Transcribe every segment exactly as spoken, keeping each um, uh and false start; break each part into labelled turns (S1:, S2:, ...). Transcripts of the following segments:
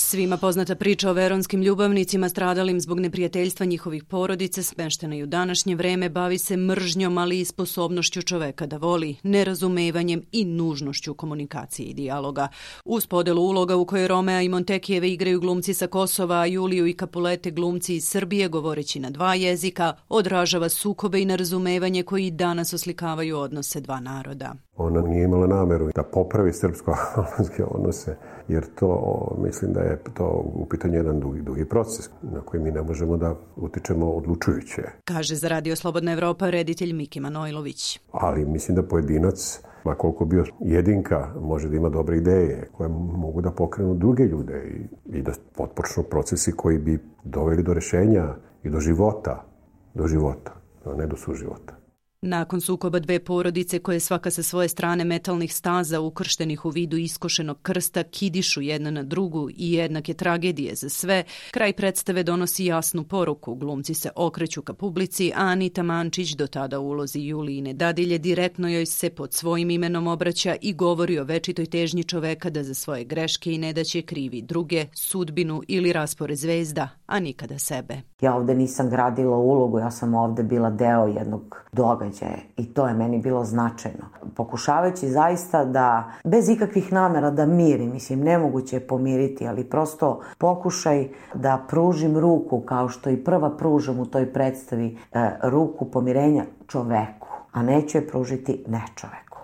S1: Svima poznata priča o veronskim ljubavnicima stradalim zbog neprijateljstva njihovih porodica, smeštena i u današnje vreme, bavi se mržnjom, ali i sposobnošću čoveka da voli, nerazumevanjem i nužnošću komunikacije i dijaloga. Uz podelu uloga u kojoj Romea i Montekijeve igraju glumci sa Kosova, a Juliju i Capulete glumci iz Srbije, govoreći na dva jezika, odražava sukobe i nerazumevanje koji danas oslikavaju odnose dva naroda.
S2: Ona nije imala nameru da popravi srpsko-albanske odnose, jer to, mislim da je to u pitanju jedan dugi, dugi proces na koji mi ne možemo da utičemo odlučujuće.
S1: Kaže za Radio Slobodna Evropa reditelj Miki Manojlović.
S2: Ali mislim da pojedinac, ma koliko bio jedinka, može da ima dobre ideje koje mogu da pokrenu druge ljude i, i da potpočnu procesi koji bi doveli do rešenja i do života, do života, a ne do suživota.
S1: Nakon sukoba dve porodice koje svaka sa svoje strane metalnih staza ukrštenih u vidu iskošenog krsta kidišu jedna na drugu i jednake tragedije za sve, kraj predstave donosi jasnu poruku. Glumci se okreću ka publici, a Anita Mančić, do tada u ulozi Julijine dadilje, direktno joj se pod svojim imenom obraća i govori o večitoj težnji čoveka da za svoje greške i nedaće krivi druge, sudbinu ili raspored zvezda, a nikada sebe.
S3: Ja ovde nisam gradila ulogu, ja sam ovde bila deo jednog događaja i to je meni bilo značajno. Pokušavajući zaista da, bez ikakvih namera da mirim, mislim, nemoguće je pomiriti, ali prosto pokušaj da pružim ruku, kao što i prva pružam u toj predstavi, e, ruku pomirenja čoveku, a neću je pružiti nečoveku.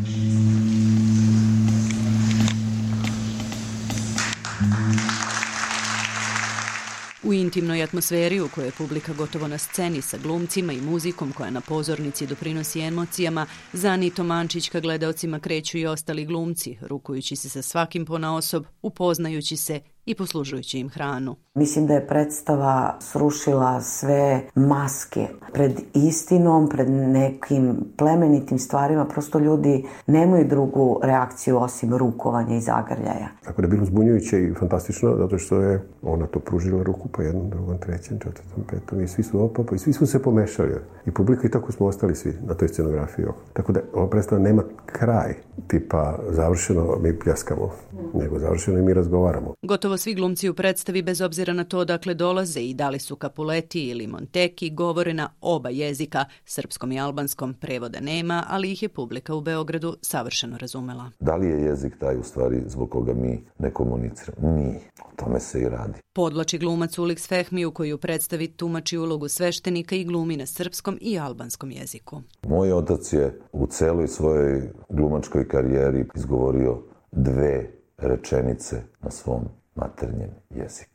S1: U intimnoj atmosferi u kojoj je publika gotovo na sceni sa glumcima i muzikom koja na pozornici doprinosi emocijama, za Anitom Mančić ka gledaocima kreću i ostali glumci, rukujući se sa svakim ponaosob, upoznajući se i poslužujući im hranu.
S3: Mislim da je predstava srušila sve maske pred istinom, pred nekim plemenitim stvarima. Prosto ljudi nemaju drugu reakciju osim rukovanja i zagrljaja.
S2: Tako da je bilo zbunjujuće i fantastično, zato što je ona to pružila ruku po jednom, drugom, trećem, četvrtom, petom i svi su opapa i svi su se pomešali. I publika i tako smo ostali svi na toj scenografiji. Tako da ova predstava nema kraj, tipa završeno mi pljaskamo, nego završeno i mi razgovaramo.
S1: Gotovo svi glumci u predstavi, bez obzira na to dakle dolaze i da li su Capuleti ili Monteki, govore na oba jezika, srpskom i albanskom. Prevoda nema, ali ih je publika u Beogradu savršeno razumela.
S4: Da li je jezik taj u stvari zbog koga mi ne komuniciramo? Nije. O tome se i radi.
S1: Podvlači glumac Uliks Fehmiju koji u predstavi tumači ulogu sveštenika i glumi na srpskom i albanskom jeziku.
S4: Moj otac je u celoj svojoj glumačkoj karijeri izgovorio dve rečenice na svom maternjem jeziku.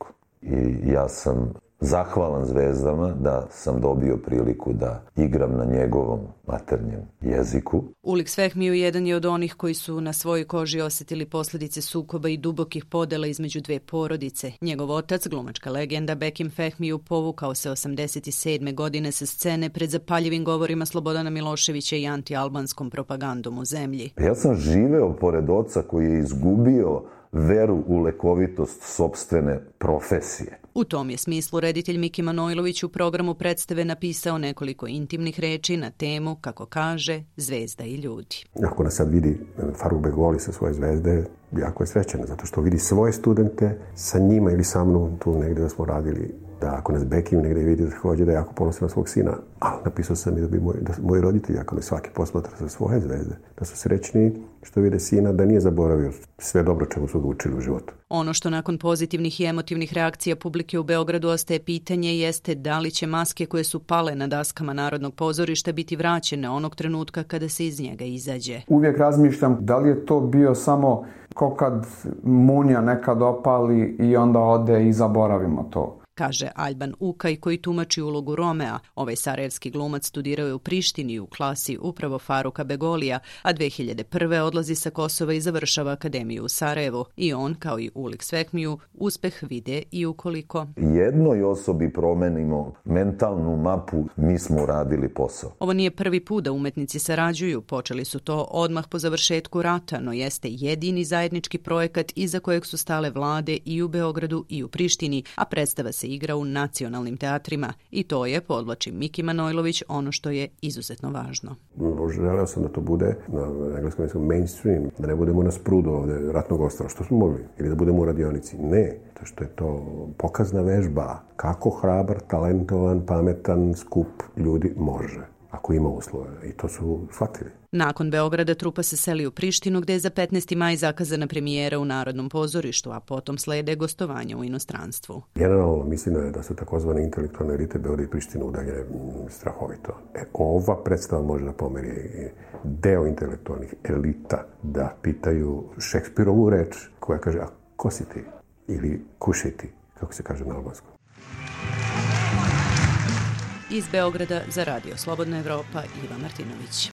S4: I ja sam zahvalan zvezdama da sam dobio priliku da igram na njegovom maternjem jeziku.
S1: Uliks Fehmiju jedan je od onih koji su na svojoj koži osjetili posljedice sukoba i dubokih podela između dve porodice. Njegov otac, glumačka legenda Bekim Fehmiju, povukao se osamdeset sedme godine sa scene pred zapaljivim govorima Slobodana Miloševića i anti-albanskom propagandom u zemlji.
S4: Ja sam živeo pored oca koji je izgubio veru u lekovitost sopstvene profesije.
S1: U tom je smislu reditelj Miki Manojlović u programu predstave napisao nekoliko intimnih reči na temu, kako kaže, zvezda i ljudi.
S2: Ako nas sad vidi Faruk Begoli sa svoje zvezde, jako je srećan, zato što vidi svoje studente sa njima ili sa mnom tu negdje da smo radili, da ako nas Bekim negdje vidi da hođe da je jako ponosan na svog sina, ali napisao sam i da bi moj, da moji roditelji, ako me svaki posmatra sa svoje zvezde, da su srećni što vide sina, da nije zaboravio sve dobro čemu su odlučili u životu.
S1: Ono što nakon pozitivnih i emotivnih reakcija publike u Beogradu ostaje pitanje jeste da li će maske koje su pale na daskama Narodnog pozorišta biti vraćene onog trenutka kada se iz njega izađe.
S5: Uvijek razmišljam da li je to bio samo ko kad munja nekad opali i onda ode i zaboravimo to.
S1: Kaže Alban Ukaj koji tumači ulogu Romea. Ovaj sarajevski glumac studirao je u Prištini u klasi upravo Faruka Begolija, a dve hiljade prve odlazi sa Kosova i završava akademiju u Sarajevu. I on, kao i Uliks Fehmiju, uspeh vide i ukoliko
S4: jednoj osobi promenimo mentalnu mapu, mi smo uradili posao.
S1: Ovo nije prvi put da umetnici sarađuju. Počeli su to odmah po završetku rata, no jeste jedini zajednički projekat iza kojeg su stale vlade i u Beogradu i u Prištini, a predstava se se igra u nacionalnim teatrima i to je, podvlači Miki Manojlović, ono što je izuzetno važno.
S2: Želeo sam da to bude na engleskom jeziku mainstream, da ne budemo na sprudu ovde ratnog ostrava, što smo mogli, ili da budemo u radionici. Ne, to što je to pokazna vežba, kako hrabar, talentovan, pametan skup ljudi može, ako ima uslove. I to su shvatili.
S1: Nakon Beograda trupa se seli u Prištinu, gde je za petnaesti maj zakazana premijera u Narodnom pozorištu, a potom slede gostovanja u inostranstvu.
S2: Generalno mislim da, je, da su takozvane intelektualne elite Beograda i Prištine udaljene strahovito. E, ova predstava može da pomeri deo intelektualnih elita da pitaju Šekspirovu reč koja kaže, a ko si ti? Ili kuši ti, kako se kaže na albanskom.
S1: Iz Beograda za Radio Slobodna Evropa, Iva Martinović.